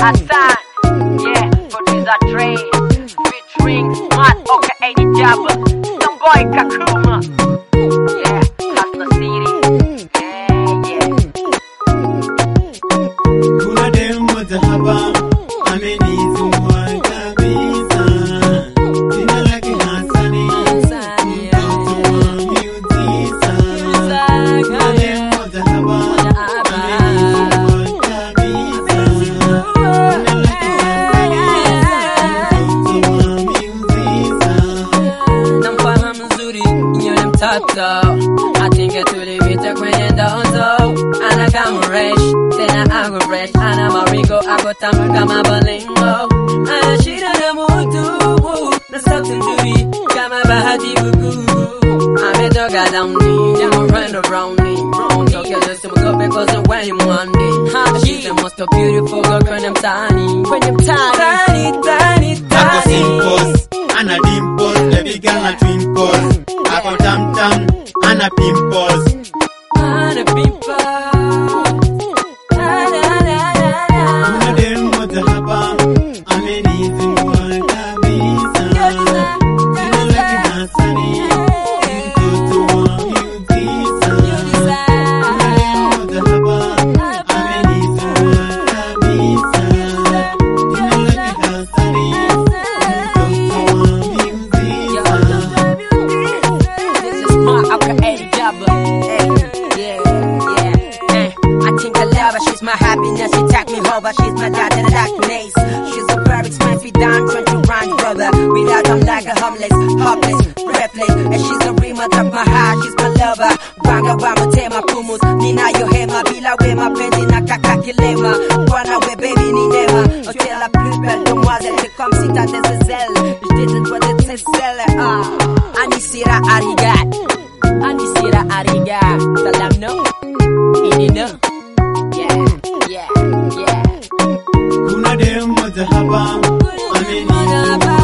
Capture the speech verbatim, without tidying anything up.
Hassan, yeah, producer Dre, featuring Smart, aka the Jabba, some boy Kakuma, yeah, Hustler City, yeah, yeah. Kuna demo za haba, amenizungua kabisa. Jina lake Hassani, mtoto wa miujiza. Kuna demo za haba, amenizungua kabisa. Jina lake Hassani, mtoto wa miujiza. Namfahamu mzuri yule mtoto, atinge tulipita kwenye ndoto. Ana kama fresh, tena ako fresh. Ana marigo, ako tamu kama balingo. Ana shida na mutu, na sauti nzuri kama bahati buku. Ametoka downy, demo run around me. Tokyo just to go because I'm wearing one day. She's the most beautiful girl kwenye mtani. Kwenye mtani, tani, tani, Ako tani. simples, ana dimples, baby girl na twinkles. Ako tam tam, ana pimples. Ana pimples. Na, na, na, na, na. Kuna demo za haba, amenizungua kabisa. Jina lake Hassani, mtoto wa miujiza. Kuna demo za haba, amenizungua kabisa. Jina lake Hassani, mtoto wa miujiza. This is Smart, aka the Jabba. Yeah, yeah, eh. I think I love her, she's my happiness. She take me over, she's my dad in the darkness. She's a very expensive dime, trying to run brother. Without I'm like a homeless, hopeless, breathless. And she's a remote of my heart, she's my lover. Wanga wama tema pumus, nina yo hema. Bila we mapenzi na kaka kilema. Bwana we baby ni nema. Oh t'es la plus belle demoiselle, c'est comme si t'as des ailes. Je didn't what it says, ah. Anisira arigat, Anisira arigat. Salam no, ini no. Yeah, yeah, yeah. Kuna demo za haba, amenizungua